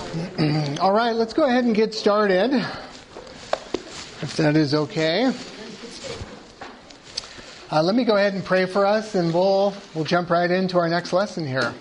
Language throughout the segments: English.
All right, let's go ahead and get started, if that is okay. Let me go ahead and pray for us, and we'll jump right into our next lesson here.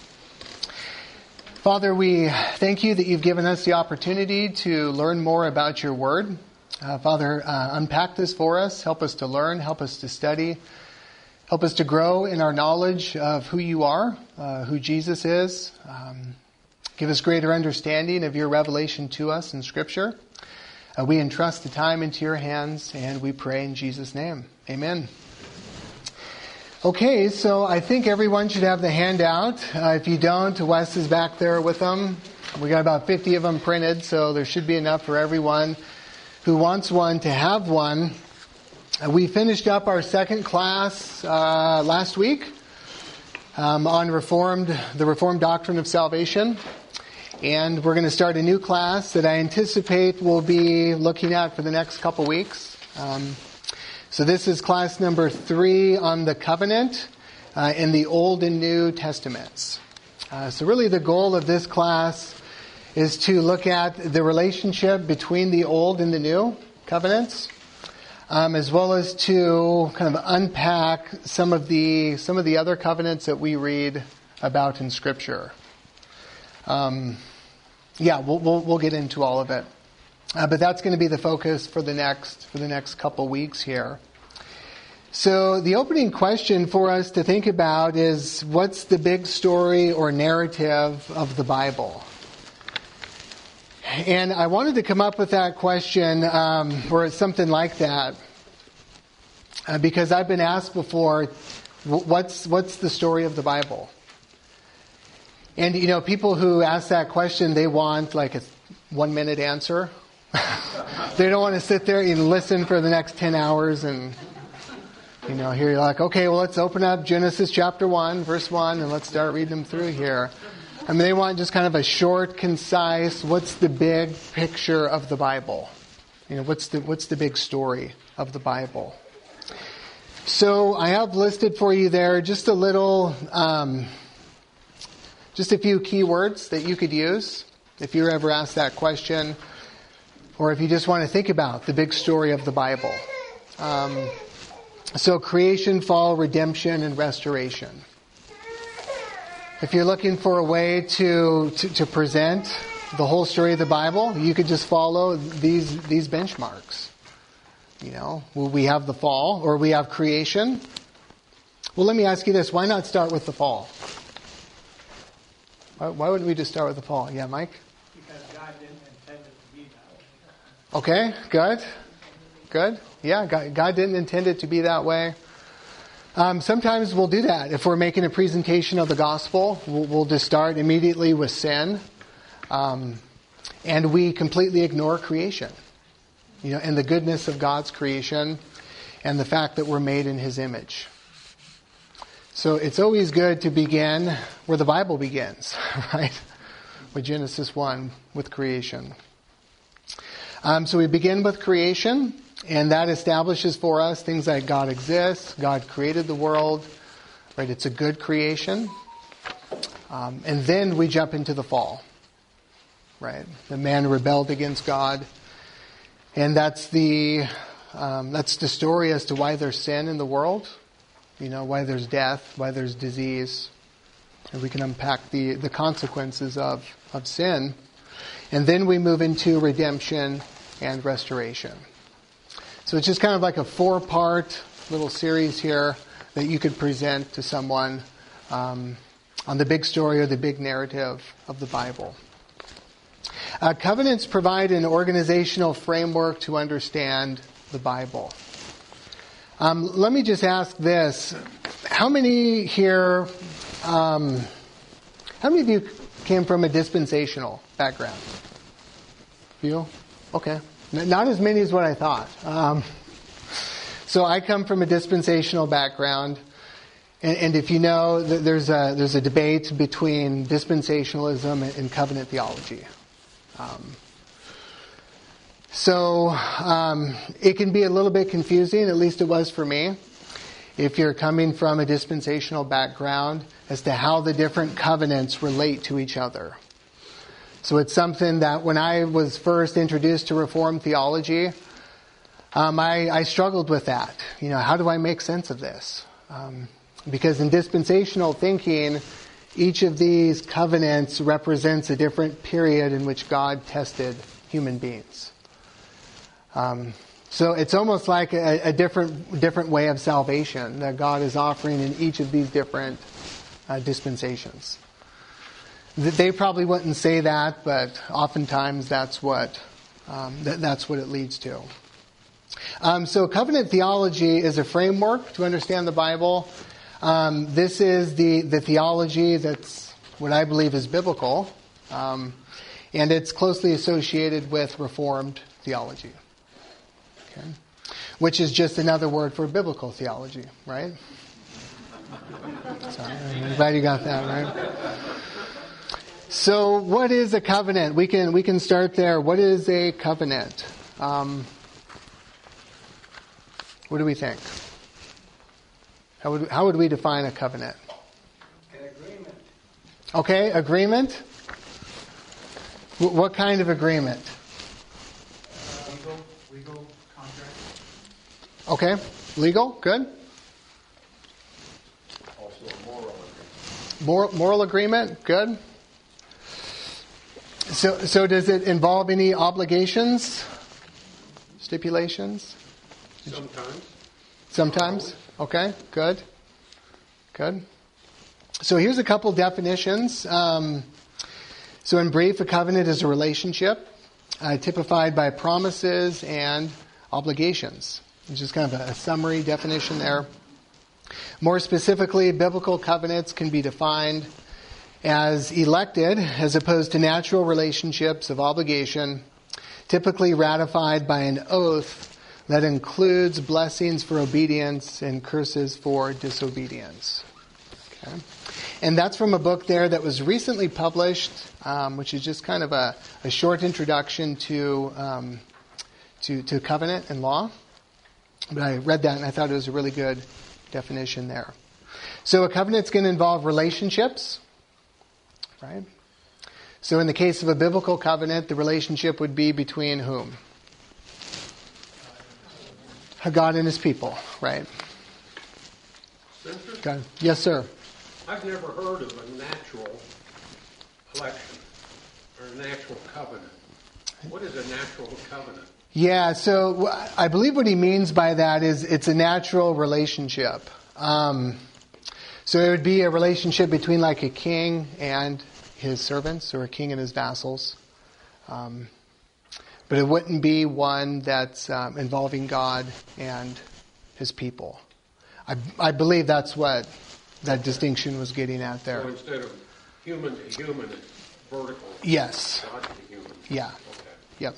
Father, we thank you that you've given us the opportunity to learn more about your word. Father, unpack this for us. Help us to learn. Help us to study. Help us to grow in our knowledge of who you are, who Jesus is. Give us greater understanding of your revelation to us in Scripture. We entrust the time into your hands, and we pray in Jesus' name. Amen. Okay, so I think everyone should have the handout. If you don't, Wes is back there with them. We got about 50 of them printed, so there should be enough for everyone who wants one to have one. We finished up our second class last week on the Reformed doctrine of salvation. And we're going to start a new class that I anticipate we'll be looking at for the next couple weeks. So this is class number 3 on the covenant in the Old and New Testaments. So really the goal of this class is to look at the relationship between the Old and the New covenants, as well as to kind of unpack some of the other covenants that we read about in Scripture. We'll get into all of it, but that's going to be the focus for the next couple weeks here. So the opening question for us to think about is, what's the big story or narrative of the Bible? And I wanted to come up with that question, or something like that, because I've been asked before, what's the story of the Bible? And, people who ask that question, they want like a 1-minute answer. They don't want to sit there and listen for the next 10 hours and, here you're like, okay, well, let's open up Genesis chapter 1, verse 1, and let's start reading them through here. I mean, they want just kind of a short, concise, what's the big picture of the Bible? What's the big story of the Bible? So I have listed for you there just a little... just a few keywords that you could use if you're ever asked that question, or if you just want to think about the big story of the Bible. So creation, fall, redemption, and restoration. If you're looking for a way to present the whole story of the Bible, you could just follow these benchmarks. We have the fall, or we have creation. Well, let me ask you this. Why not start with the fall? Why wouldn't we just start with the fall? Yeah, Mike? Because God didn't intend it to be that way. Okay, good. Yeah, God didn't intend it to be that way. Sometimes we'll do that. If we're making a presentation of the gospel, we'll just start immediately with sin. And we completely ignore creation. And the goodness of God's creation and the fact that we're made in His image. So it's always good to begin where the Bible begins, right? With Genesis 1, with creation. So we begin with creation, and that establishes for us things like God exists, God created the world, right? It's a good creation. And then we jump into the fall, right? The man rebelled against God, and that's the story as to why there's sin in the world. Why there's death, why there's disease. And we can unpack the consequences of sin. And then we move into redemption and restoration. So it's just kind of like a 4-part little series here that you could present to someone on the big story or the big narrative of the Bible. Covenants provide an organizational framework to understand the Bible. Let me just ask this. How many here, how many of you came from a dispensational background? You? Okay. Not as many as what I thought. So I come from a dispensational background. And if you know, there's a debate between dispensationalism and covenant theology. So it can be a little bit confusing, at least it was for me, if you're coming from a dispensational background, as to how the different covenants relate to each other. So it's something that when I was first introduced to Reformed theology, I struggled with that. How do I make sense of this? Because in dispensational thinking, each of these covenants represents a different period in which God tested human beings. So it's almost like a different way of salvation that God is offering in each of these different dispensations. They probably wouldn't say that, but oftentimes that's what it leads to. So covenant theology is a framework to understand the Bible. This is the theology that's what I believe is biblical, and it's closely associated with Reformed theology, okay? Which is just another word for biblical theology, right? Sorry, I'm glad you got that, right? So what is a covenant? We can start there. What is a covenant? What do we think? How would we define a covenant? An agreement. Okay, agreement. What kind of agreement? Legal contract. Okay, legal, good. Also a moral agreement. Moral agreement, good. So does it involve any obligations, stipulations? Sometimes. Okay, good. So here's a couple definitions. So in brief, a covenant is a relationship typified by promises and obligations. It's just kind of a summary definition there. More specifically, biblical covenants can be defined as elected as opposed to natural relationships of obligation, typically ratified by an oath that includes blessings for obedience and curses for disobedience. Okay. And that's from a book there that was recently published, which is just kind of a short introduction to covenant and law. But I read that and I thought it was a really good definition there. So a covenant's going to involve relationships, right? So in the case of a biblical covenant, the relationship would be between whom? God and his people, right? God. Yes, sir. I've never heard of a natural election or a natural covenant. What is a natural covenant? Yeah, so I believe what he means by that is it's a natural relationship. So it would be a relationship between like a king and his servants or a king and his vassals. But it wouldn't be one that's involving God and his people. I believe that's what that distinction was getting at there. So instead of human to human, it's vertical. Yes. God to human. Yeah. Okay. Yep.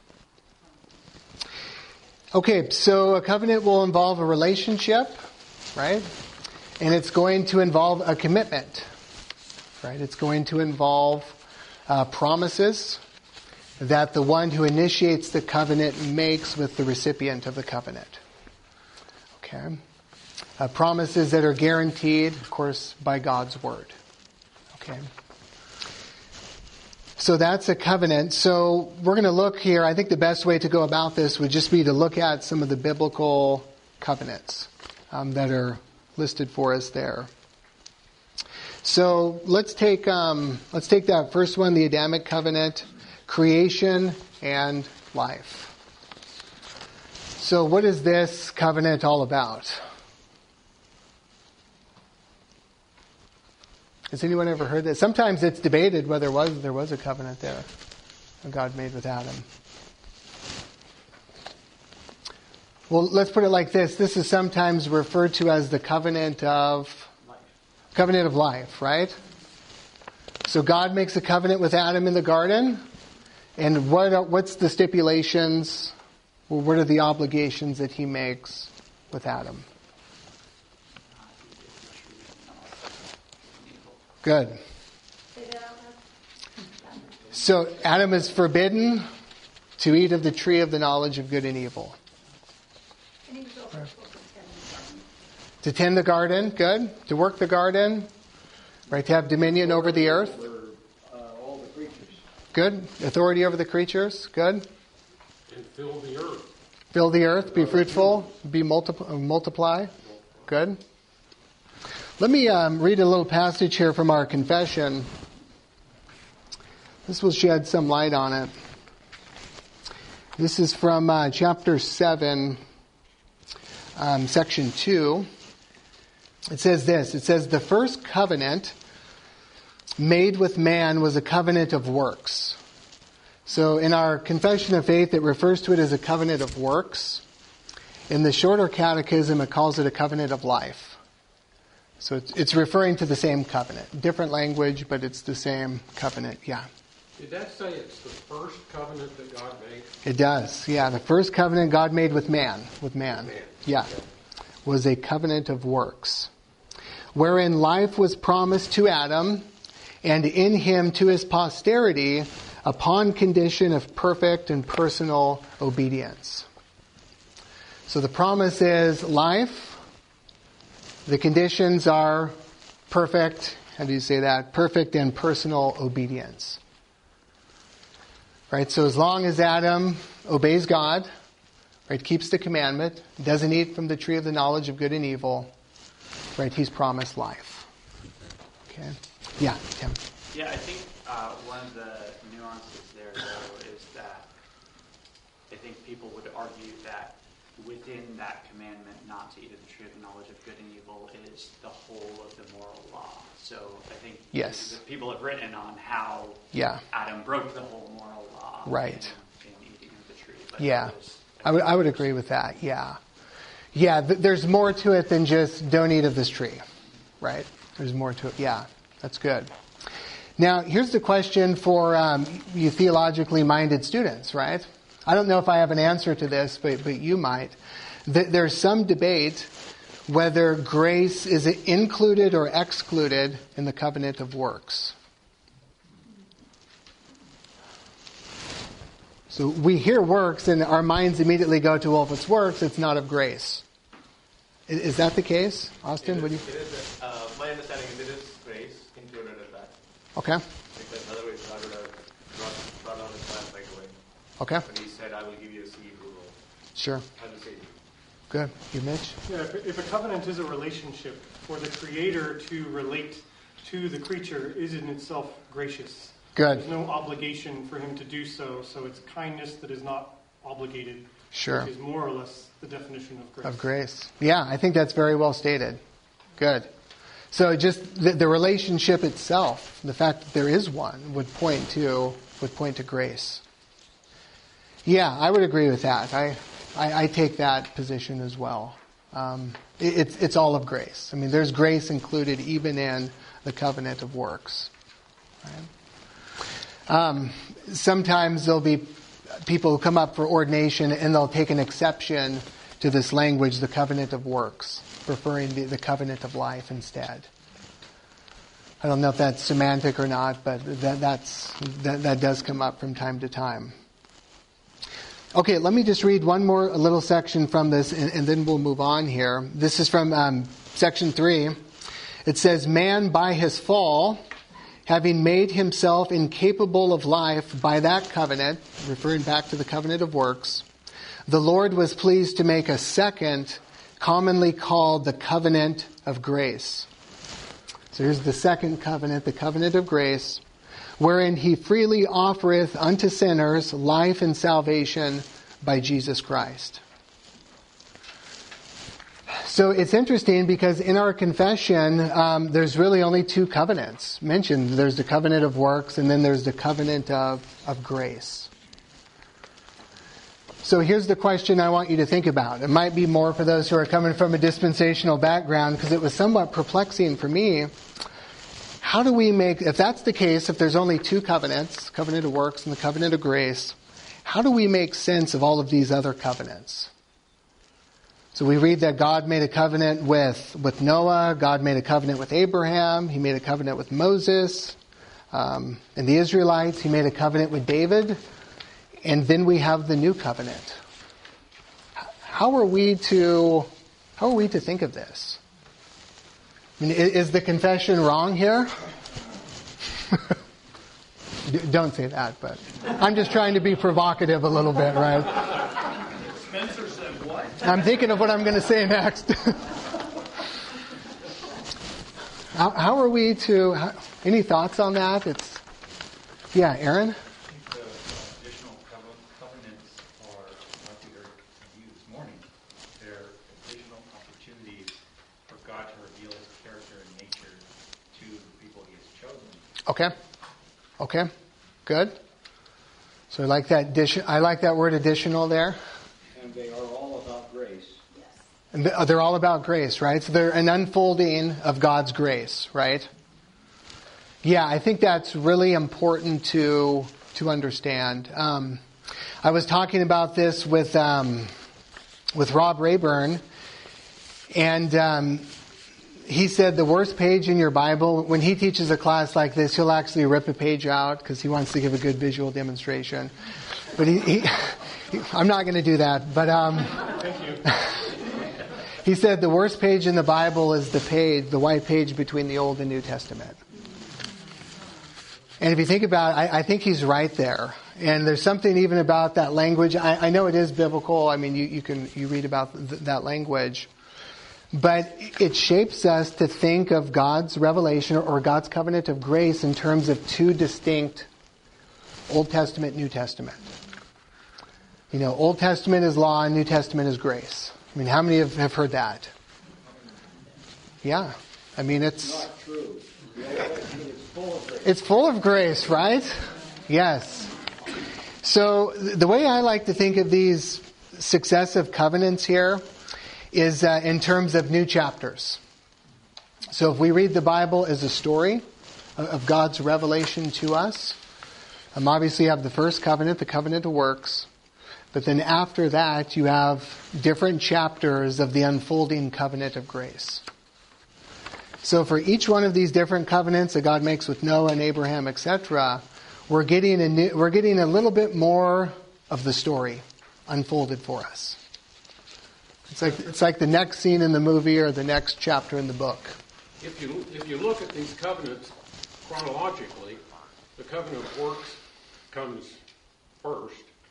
Okay, so a covenant will involve a relationship, right? And it's going to involve a commitment, right? It's going to involve promises that the one who initiates the covenant makes with the recipient of the covenant. Okay? Promises that are guaranteed, of course, by God's word. Okay? So that's a covenant. So we're going to look here. I think the best way to go about this would just be to look at some of the biblical covenants that are listed for us there. So let's take that first one, the Adamic covenant. Creation and life. So what is this covenant all about? Has anyone ever heard this? Sometimes it's debated whether there was a covenant there that God made with Adam. Well, let's put it like this. This is sometimes referred to as the covenant of life, right? So God makes a covenant with Adam in the garden. And what's the stipulations? Well, what are the obligations that he makes with Adam? Good. So Adam is forbidden to eat of the tree of the knowledge of good and evil. And he was also supposed To tend the garden, good. To work the garden, right? To have dominion over the earth. All the creatures. Good. Authority over the creatures. Good. And fill the earth. Fill the earth. Be fruitful. Be multiply. Good. Let me read a little passage here from our confession. This will shed some light on it. This is from chapter 7, section 2. It says this. It says, the first covenant made with man was a covenant of works. So in our confession of faith, it refers to it as a covenant of works. In the shorter catechism, it calls it a covenant of life. So it's referring to the same covenant. Different language, but it's the same covenant. Yeah. Did that say it's the first covenant that God made? It does. Yeah, the first covenant God made with man. Yeah. Was a covenant of works, wherein life was promised to Adam, and in him to his posterity, upon condition of perfect and personal obedience. So the promise is life. The conditions are perfect. How do you say that? Perfect and personal obedience. Right? So as long as Adam obeys God, right, keeps the commandment, doesn't eat from the tree of the knowledge of good and evil, right, he's promised life. Okay. Yeah, Tim. Yeah, I think one of the nuances there, though, is that I think people would argue that within that commandment not to eat of the tree of the knowledge of good and evil is the whole of the moral law. So I think yes, people have written on how Adam broke the whole moral law right. in eating of the tree. But yeah, I would agree with that, yeah. Yeah, there's more to it than just don't eat of this tree, right? There's more to it, yeah. That's good. Now, here's the question for you theologically minded students, right? I don't know if I have an answer to this, but you might. There's some debate whether grace is included or excluded in the covenant of works. So we hear works and our minds immediately go to, well, if it's works, it's not of grace. Is that the case? Austin, what do you... It is, my understanding is it is grace included in that. Okay. Because otherwise God would have brought down his plan right away. Okay. When he said, I will give you a seed who will Sure. have the seed. Good. You, Mitch? Yeah, if a covenant is a relationship, for the Creator to relate to the creature is in itself gracious. Good. There's no obligation for him to do so, so it's kindness that is not obligated. Sure. Which is more or less the definition of grace. Of grace. Yeah, I think that's very well stated. Good. So just the relationship itself, the fact that there is one, would point to grace. Yeah, I would agree with that. I take that position as well. It's all of grace. I mean, there's grace included even in the covenant of works. Right? Sometimes there'll be people who come up for ordination and they'll take an exception to this language, the covenant of works, preferring the covenant of life instead. I don't know if that's semantic or not, but that does come up from time to time. Okay, let me just read a little section from this, and then we'll move on here. This is from section 3. It says, man by his fall, having made himself incapable of life by that covenant, referring back to the covenant of works, the Lord was pleased to make a second, commonly called the covenant of grace. So here's the second covenant, the covenant of grace, wherein he freely offereth unto sinners life and salvation by Jesus Christ. So it's interesting because in our confession, there's really only two covenants mentioned. There's the covenant of works and then there's the covenant of grace. So here's the question I want you to think about. It might be more for those who are coming from a dispensational background because it was somewhat perplexing for me. How do we if that's the case, if there's only two covenants, covenant of works and the covenant of grace, how do we make sense of all of these other covenants? So we read that God made a covenant with Noah, God made a covenant with Abraham, he made a covenant with Moses, and the Israelites, he made a covenant with David, and then we have the new covenant. How are we to think of this? I mean, is the confession wrong here? Don't say that, but I'm just trying to be provocative a little bit, right? Spencer said what? I'm thinking of what I'm going to say next. How are we to... Any thoughts on that? Yeah, Aaron? I think the additional covenants are, like we were used this morning, they're additional opportunities for God to reveal His character and nature to the people He has chosen. Okay. Good. So I like that word additional there. And they are all about grace. And they're all about grace, right? So they're an unfolding of God's grace, right? Yeah, I think that's really important to understand. I was talking about this with Rob Rayburn, and he said the worst page in your Bible, when he teaches a class like this, he'll actually rip a page out because he wants to give a good visual demonstration. But I'm not going to do that. But Thank you. he said the worst page in the Bible is the white page between the Old and New Testament. And if you think about it, I think he's right there. And there's something even about that language. I know it is biblical. I mean, you read about that language. But it shapes us to think of God's revelation or God's covenant of grace in terms of two distinct Old Testament, New Testament. You know, Old Testament is law and New Testament is grace. I mean, how many have heard that? Yeah. I mean, it's... Not true. The Old Testament is full of grace. It's full of grace, right? Yes. So the way I like to think of these successive covenants here is in terms of new chapters. So if we read the Bible as a story of God's revelation to us, obviously you have the first covenant, the covenant of works. But then after that, you have different chapters of the unfolding covenant of grace. So for each one of these different covenants that God makes with Noah and Abraham, etc., we're getting a little bit more of the story unfolded for us. It's like the next scene in the movie or the next chapter in the book. If you look at these covenants chronologically, the covenant of works comes first.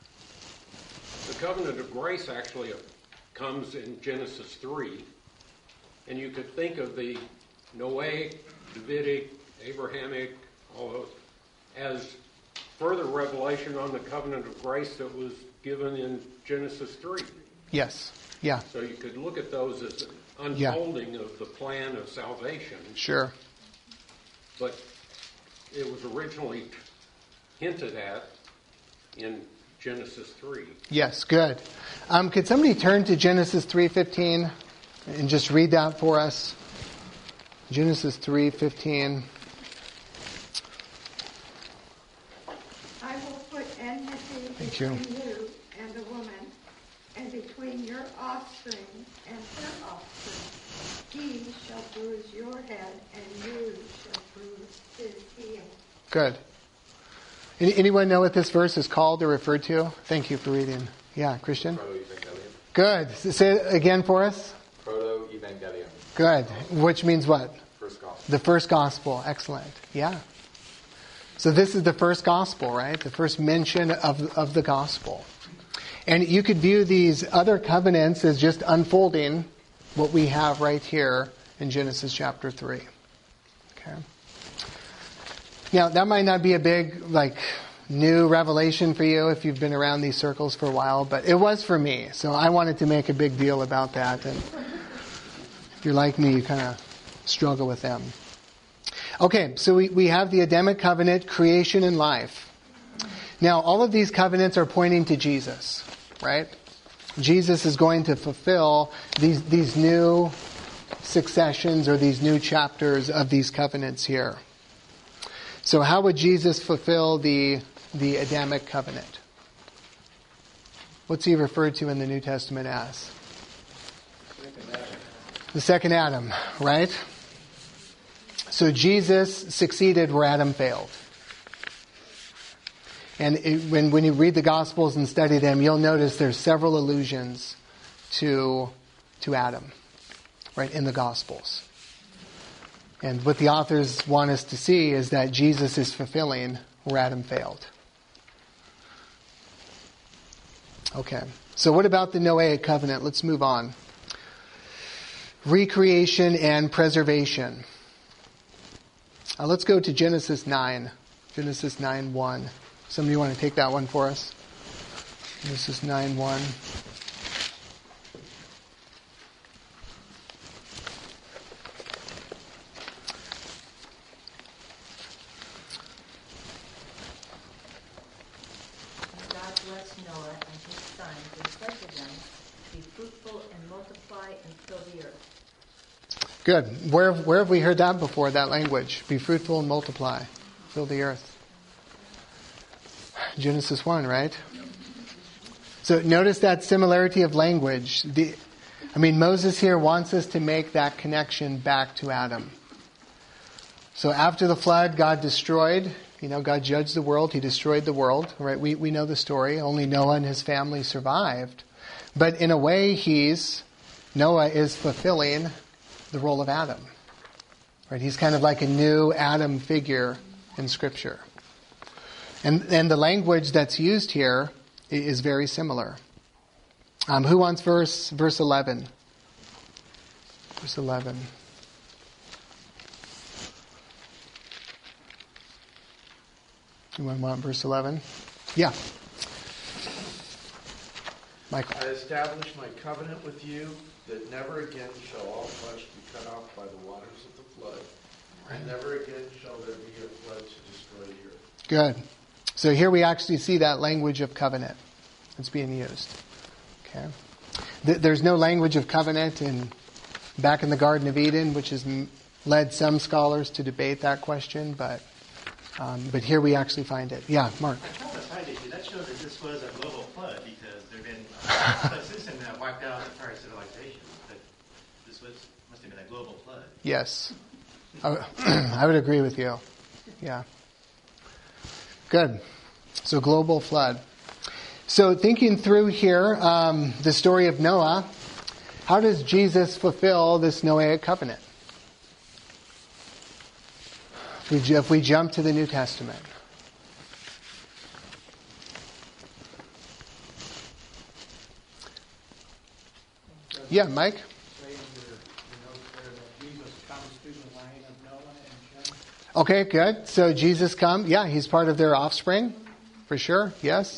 The covenant of grace actually comes in Genesis 3. And you could think of the Noahic, Davidic, Abrahamic, all those, as further revelation on the covenant of grace that was given in Genesis 3. Yes. Yeah. So you could look at those as an unfolding of the plan of salvation. Sure. But it was originally hinted at in Genesis 3. Yes, good. Could somebody turn to Genesis 3:15 and just read that for us? Genesis 3:15. I will put enmity Thank you. between you and the woman, and between your offspring and her offspring. He shall bruise your head, and you shall bruise his heel. Good. Anyone know what this verse is called or referred to? Thank you for reading. Yeah, Christian? Proto-evangelium. Good. Say it again for us. Proto-evangelium. Good. Which means what? First gospel. The first gospel. Excellent. Yeah. So this is the first gospel, right? The first mention of the gospel. And you could view these other covenants as just unfolding what we have right here in Genesis chapter 3. Okay. Now, that might not be a big, new revelation for you if you've been around these circles for a while, but it was for me. So I wanted to make a big deal about that. And if you're like me, you kind of struggle with them. Okay, so we have the Adamic covenant, creation and life. Now, all of these covenants are pointing to Jesus, right? Jesus is going to fulfill these new successions or these new chapters of these covenants here. So how would Jesus fulfill the Adamic covenant? What's he referred to in the New Testament as? The second Adam, right? So Jesus succeeded where Adam failed. And when you read the Gospels and study them, you'll notice there's several allusions to Adam, right, in the Gospels. And what the authors want us to see is that Jesus is fulfilling where Adam failed. Okay, so what about the Noahic covenant? Let's move on. Recreation and preservation. Let's go to Genesis 9. Genesis 9:1. Somebody want to take that one for us? Genesis 9:1. God blessed Noah and his sons and said to them, "Be fruitful and multiply and fill the earth." Good. Where have we heard that before, that language? Be fruitful and multiply. Fill the earth. Genesis 1, right? So notice that similarity of language. Moses here wants us to make that connection back to Adam. So after the flood, God destroyed, God judged the world. He destroyed the world, right? We know the story. Only Noah and his family survived. But in a way, Noah is fulfilling the role of Adam. Right? He's kind of like a new Adam figure in Scripture. And the language that's used here is very similar. Who wants verse 11? Verse 11. Anyone want verse 11? Yeah. Michael. I establish my covenant with you that never again shall all flesh be cut off by the waters of the flood. And never again shall there be a flood to destroy the earth. Good. So here we actually see that language of covenant that's being used. Okay. There's no language of covenant back in the Garden of Eden, which has led some scholars to debate that question, but here we actually find it. Yeah, Mark. I tried to find it. That shows that this was a global flood because there have been since then wiped out entire civilizations. But this must have been a global flood. Yes. I would agree with you. Yeah. Good. So global flood. So thinking through here, the story of Noah, how does Jesus fulfill this Noahic covenant? If we jump to the New Testament. Yeah, Mike? Okay, good. So Jesus comes. Yeah, he's part of their offspring, for sure. Yes.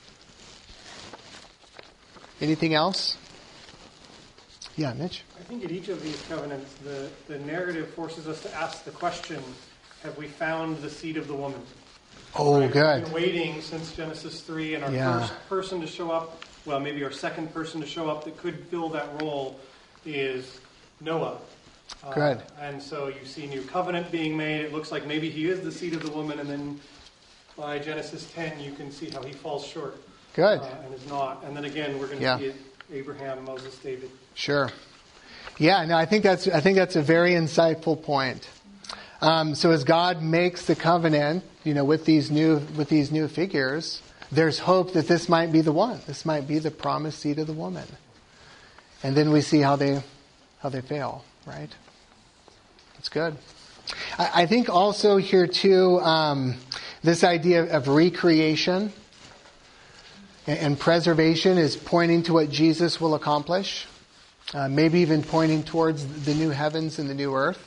Anything else? Yeah, Mitch? I think at each of these covenants, the narrative forces us to ask the question, have we found the seed of the woman? Oh, right? good. We've been waiting since Genesis 3, and our first person to show up, well, maybe our second person to show up that could fill that role is Noah. Good. And so you see new covenant being made. It looks like maybe he is the seed of the woman, and then by Genesis 10, you can see how he falls short. Good. And is not. And then again, we're going to see it, Abraham, Moses, David. Sure. Yeah, no, I think that's a very insightful point. So as God makes the covenant, with these new figures, there's hope that this might be the one. This might be the promised seed of the woman. And then we see how they fail, right? That's good. I think also here too, this idea of recreation and preservation is pointing to what Jesus will accomplish. Maybe even pointing towards the new heavens and the new earth.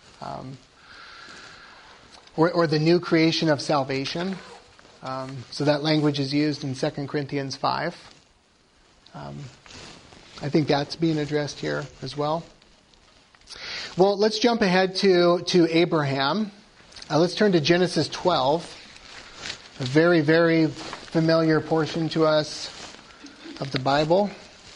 Or the new creation of salvation. So that language is used in 2 Corinthians 5. I think that's being addressed here as well. Well, let's jump ahead to Abraham. Let's turn to Genesis 12. A very, very familiar portion to us of the Bible.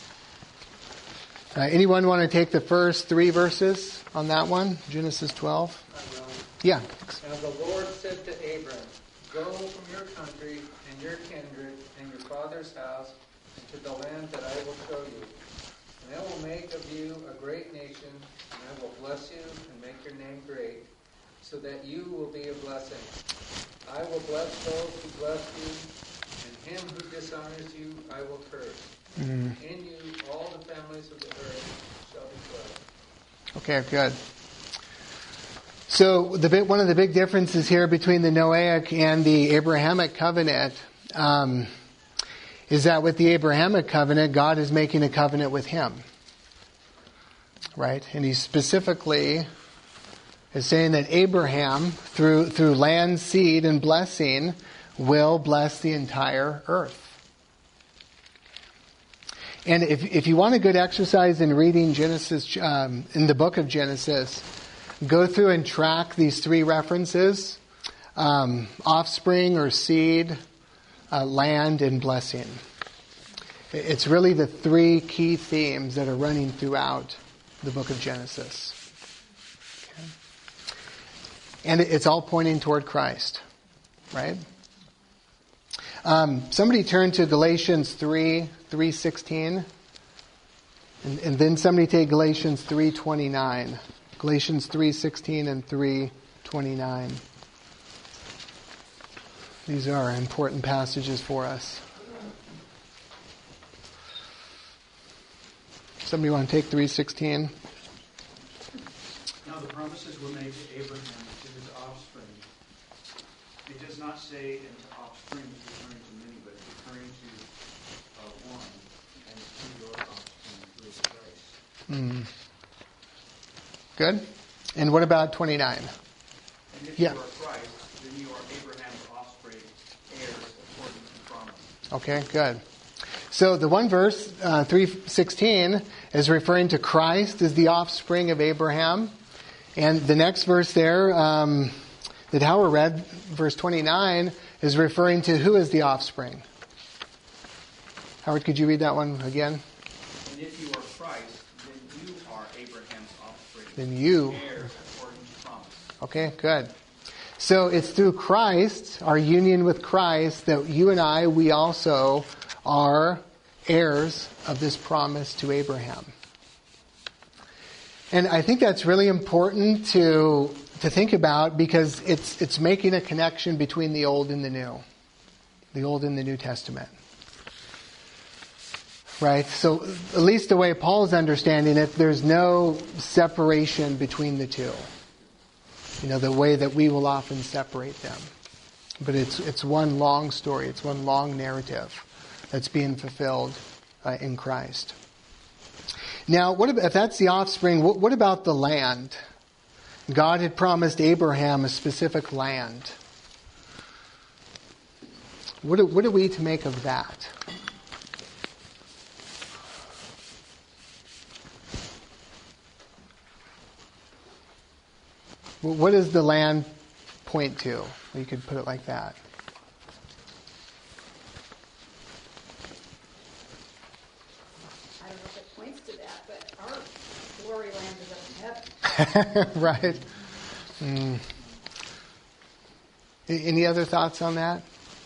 Anyone want to take the first 3 verses on that one? Genesis 12. Yeah. And the Lord said to Abram, "Go from your country and your kindred and your father's house into the land that I will show you. And I will make of you a great nation, and I will bless you and make your name great, so that you will be a blessing. I will bless those who bless you, and him who dishonors you I will curse. In you all the families of the earth shall be blessed." Okay, good. So one of the big differences here between the Noahic and the Abrahamic covenant is that with the Abrahamic covenant, God is making a covenant with him. Right? And he specifically is saying that Abraham, through land, seed, and blessing, will bless the entire earth. And if you want a good exercise in reading Genesis, in the book of Genesis, go through and track these three references: offspring or seed, land, and blessing. It's really the three key themes that are running throughout the book of Genesis. Okay. And it's all pointing toward Christ, right? Somebody turn to Galatians 3:16, and then somebody take Galatians 3:29. Galatians 3:16 and 3:29. These are important passages for us. Somebody want to take 3:16? Now the promises were made to Abraham and to his offspring. It does not say and to offspring referring to many, but referring to one, and to your offspring who is Christ. Good. And what about 29? And if Yeah. you are Christ, then you are Abraham's offspring, heirs according to the promise. Okay, good. So the one verse, 3:16, is referring to Christ as the offspring of Abraham. And the next verse there that Howard read, verse 29, is referring to who is the offspring. Howard, could you read that one again? And if you are Christ, then you are Abraham's offspring, Then you. heirs according to promise. Okay, good. So it's through Christ, our union with Christ, that you and I, we also are heirs of this promise to Abraham. And I think that's really important to think about, because it's making a connection between the Old and the New. The Old and the New Testament. Right? So at least the way Paul's understanding it, there's no separation between the two. You know, the way that we will often separate them. But it's one long story. It's one long narrative that's being fulfilled in Christ. Now, if that's the offspring, what about the land? God had promised Abraham a specific land. What are we to make of that? What does the land point to? You could put it like that. I don't know if it points to that, but our glory land is up in heaven. Right. Any other thoughts on that?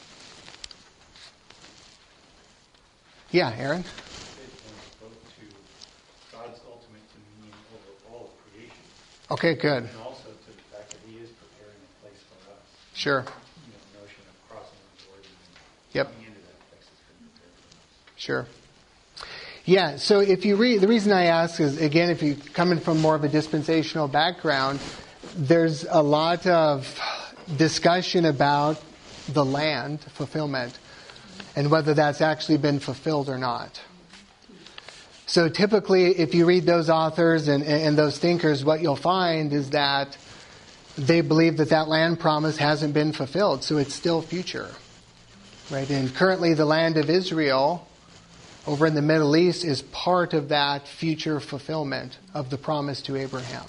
Yeah, Aaron? It points both to God's ultimate dominion over all of creation. Okay, good. And also to the fact that He is preparing a place for us. Sure. Notion of crossing the Jordan and Yep. coming into that place that's been prepared for us. Sure. Yeah, so if you read, the reason I ask is, again, if you're coming from more of a dispensational background, there's a lot of discussion about the land fulfillment and whether that's actually been fulfilled or not. So typically, if you read those authors and those thinkers, what you'll find is that they believe that land promise hasn't been fulfilled, so it's still future. Right? And currently the land of Israel over in the Middle East is part of that future fulfillment of the promise to Abraham.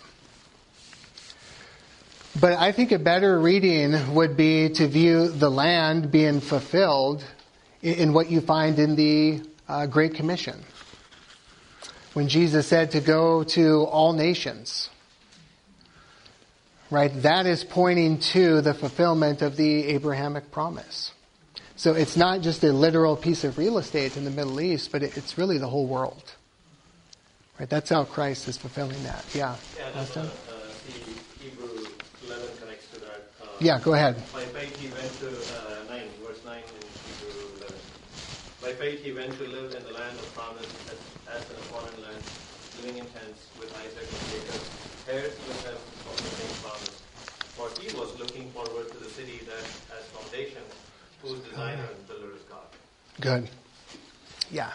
But I think a better reading would be to view the land being fulfilled in what you find in the Great Commission. When Jesus said to go to all nations. Right? That is pointing to the fulfillment of the Abrahamic promise. So it's not just a literal piece of real estate in the Middle East, but it's really the whole world. Right? That's how Christ is fulfilling that. Yeah. Yeah, the Hebrew 11 connects to that. Yeah, go ahead. By faith he went to verse 9 in Hebrew 11. By faith he went to live in the land of promise as in a foreign land, living in tents with Isaac and Jacob, heirs will have of the same promise. For he was looking forward to the city that has foundation, whose designer and builder is God. Good. Yeah.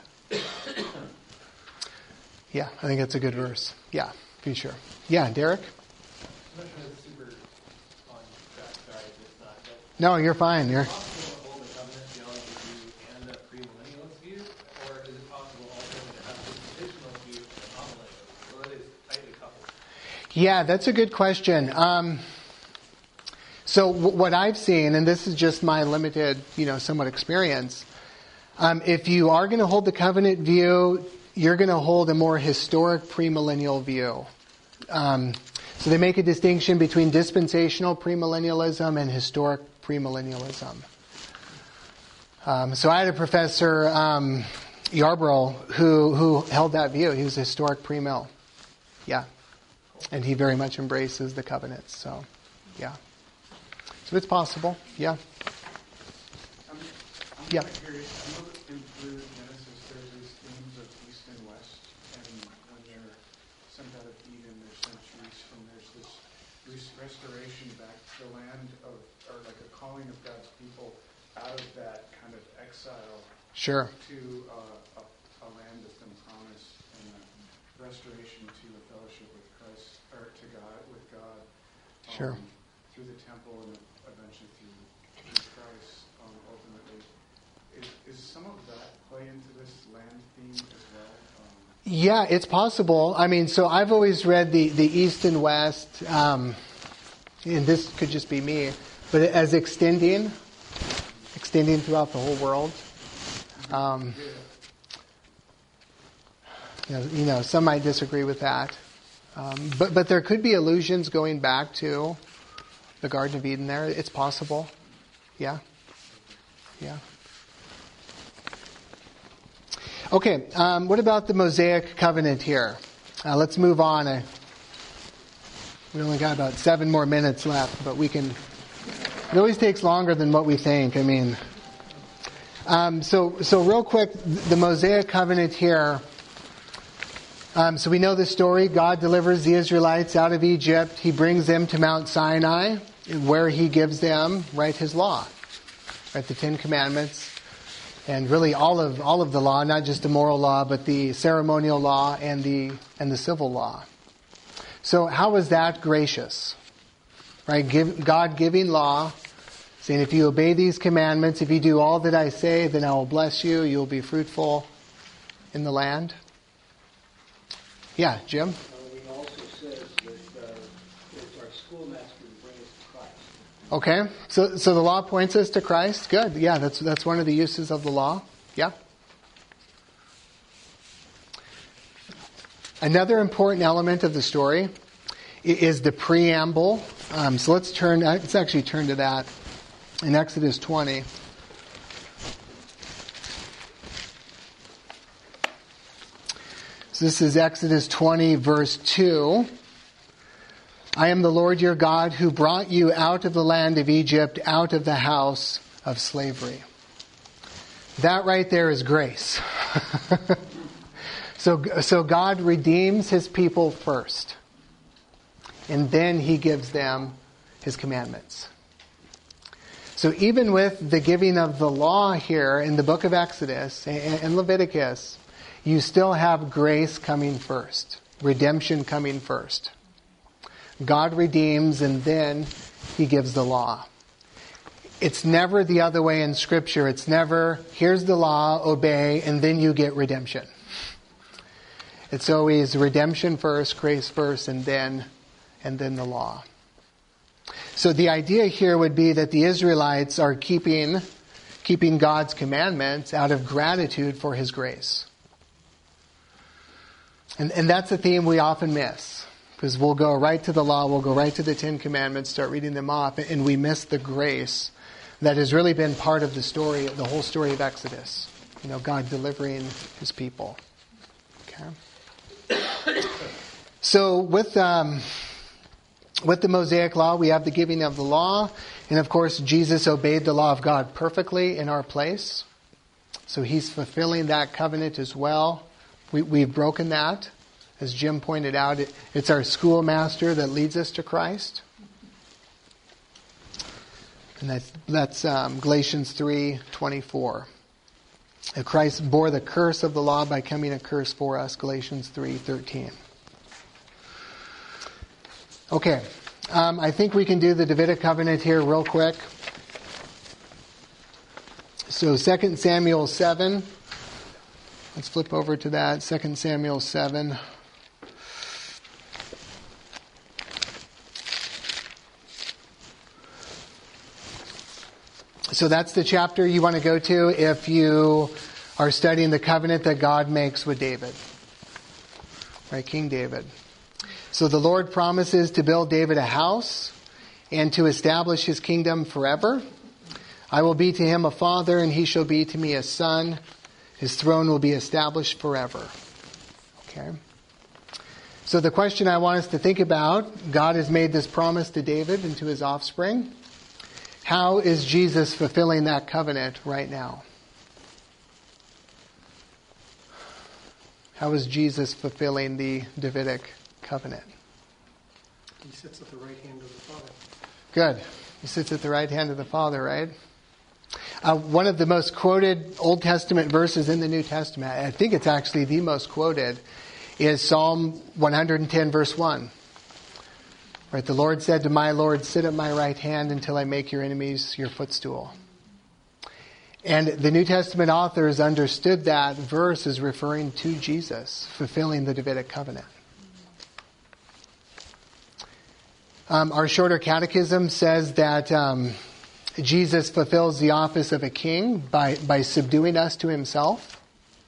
Yeah, I think that's a good verse. Yeah, be sure. Yeah, Derek? I'm not trying to super on track, sorry, it's not. But No, you're fine. You're. is it possible to hold the covenant theology view and a premillennialist view? Or is it possible also to have a traditional view and a non-millennialist? Or are they tightly coupled? Yeah, that's a good question. So what I've seen, and this is just my limited, somewhat experience, if you are going to hold the covenant view, you're going to hold a more historic premillennial view. So they make a distinction between dispensational premillennialism and historic premillennialism. So I had a professor, Yarbrough, who held that view. He was a historic premill. Yeah. And he very much embraces the covenants. So, yeah. So it's possible. Yeah. I'm Yeah. kind of curious. I know that through Genesis there's these themes of East and West, and when they're sent out of Eden, there's centuries from there's this restoration back to the land of, or like a calling of God's people out of that kind of exile Sure. to a land that's been promised, and a restoration to a fellowship with Christ, or to God, with God. Sure. Through the temple and eventually through Christ, ultimately. Is some of that play into this land theme as well? Yeah, it's possible. I mean, so I've always read the East and West, and this could just be me, but as extending throughout the whole world. Some might disagree with that. But there could be allusions going back to the Garden of Eden there. It's possible. Yeah. Yeah. Okay, what about the Mosaic covenant here? Let's move on. We only got about 7 more minutes left, but we can... It always takes longer than what we think. I mean... So real quick, the Mosaic covenant here... so we know the story. God delivers the Israelites out of Egypt. He brings them to Mount Sinai, where He gives them, His law, the 10 Commandments, and really all of the law, not just the moral law, but the ceremonial law and the civil law. So how is that gracious? Right? God giving law, saying if you obey these commandments, if you do all that I say, then I will bless you. You will be fruitful in the land. Yeah, Jim? It also says that it's our schoolmaster to bring us to Christ. Okay, so the law points us to Christ. Good. Yeah, that's one of the uses of the law. Yeah. Another important element of the story is the preamble. So let's actually turn to that in Exodus 20. So this is Exodus 20, verse 2. I am the Lord your God who brought you out of the land of Egypt, out of the house of slavery. That right there is grace. So God redeems His people first. And then He gives them His commandments. So even with the giving of the law here in the book of Exodus and Leviticus, you still have grace coming first. Redemption coming first. God redeems and then He gives the law. It's never the other way in Scripture. It's never, here's the law, obey, and then you get redemption. It's always redemption first, grace first, and then the law. So the idea here would be that the Israelites are keeping God's commandments out of gratitude for His grace. And that's a theme we often miss. Because we'll go right to the law, we'll go right to the 10 Commandments, start reading them off, and we miss the grace that has really been part of the story, the whole story of Exodus. God delivering His people. Okay. So with the Mosaic law, we have the giving of the law. And of course, Jesus obeyed the law of God perfectly in our place. So He's fulfilling that covenant as well. We've broken that As Jim pointed out, it's our schoolmaster that leads us to Christ. And that's Galatians 3:24. Christ bore the curse of the law by becoming a curse for us, Galatians 3:13. Okay, I think we can do the Davidic covenant here real quick. So 2 Samuel 7. Let's flip over to that. 2 Samuel 7. So that's the chapter you want to go to if you are studying the covenant that God makes with David. Right, King David. So the Lord promises to build David a house and to establish his kingdom forever. I will be to him a father, and he shall be to me a son. His throne will be established forever. Okay. So the question I want us to think about, God has made this promise to David and to his offspring. How is Jesus fulfilling that covenant right now? How is Jesus fulfilling the Davidic covenant? He sits at the right hand of the Father. Good. He sits at the right hand of the Father, right? One of the most quoted Old Testament verses in the New Testament, I think it's actually the most quoted, is Psalm 110, verse 1. Right, the Lord said to my Lord, sit at my right hand until I make your enemies your footstool. And the New Testament authors understood that verse as referring to Jesus, fulfilling the Davidic covenant. Our shorter catechism says that Jesus fulfills the office of a king by subduing us to himself.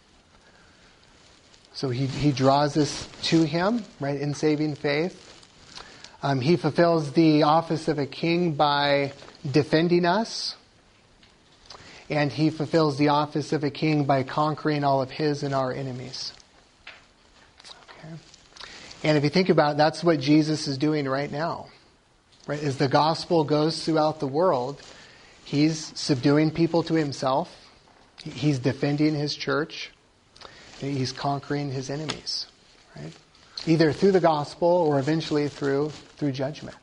So he draws us to him, right, in saving faith. He fulfills the office of a king by defending us. And he fulfills the office of a king by conquering all of his and our enemies. Okay. And if you think about it, that's what Jesus is doing right now. Right? As the gospel goes throughout the world, he's subduing people to himself. He's defending his church. And he's conquering his enemies. Right? Either through the gospel or eventually through judgment.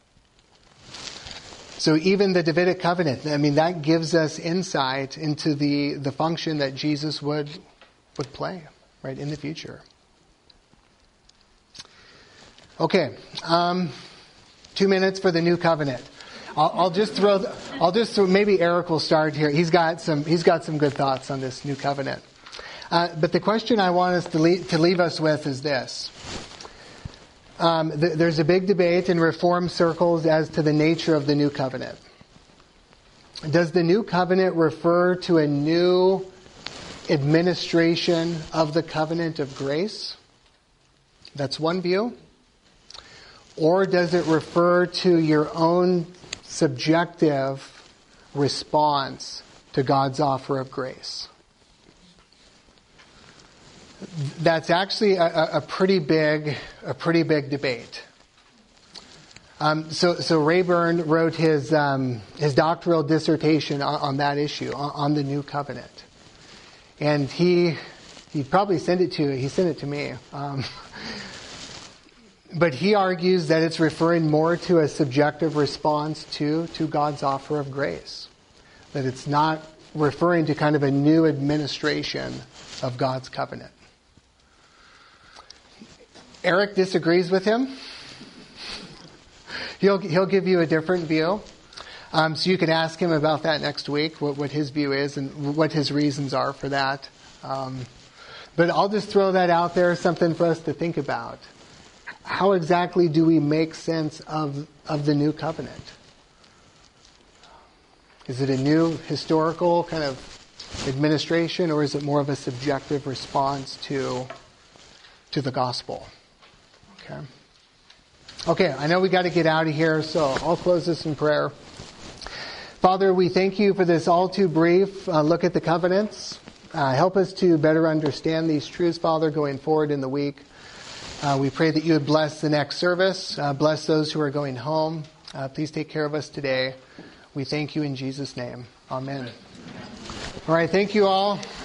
So even the Davidic covenant, I mean, that gives us insight into the function that Jesus would play, right, in the future. Okay, 2 minutes for the new covenant. I'll just throw, maybe Eric will start here. He's got some good thoughts on this new covenant. But the question I want us to leave us with is this. There's a big debate in Reformed circles as to the nature of the new covenant. Does the new covenant refer to a new administration of the covenant of grace? That's one view. Or does it refer to your own subjective response to God's offer of grace? That's actually a pretty big debate. So Rayburn wrote his doctoral dissertation on that issue, on the new covenant, and he probably sent it to me. But he argues that it's referring more to a subjective response to God's offer of grace, that it's not referring to kind of a new administration of God's covenant. Eric disagrees with him. He'll give you a different view. So you can ask him about that next week, what his view is and what his reasons are for that. But I'll just throw that out there, something for us to think about. How exactly do we make sense of the new covenant? Is it a new historical kind of administration, or is it more of a subjective response to the gospel? Okay, I know we got to get out of here, so I'll close this in prayer. Father, we thank you for this all too brief look at the covenants. Help us to better understand these truths, Father, going forward in the week. We pray that you would bless the next service, bless those who are going home. Please take care of us today. We thank you in Jesus' name. Amen. All right, thank you all.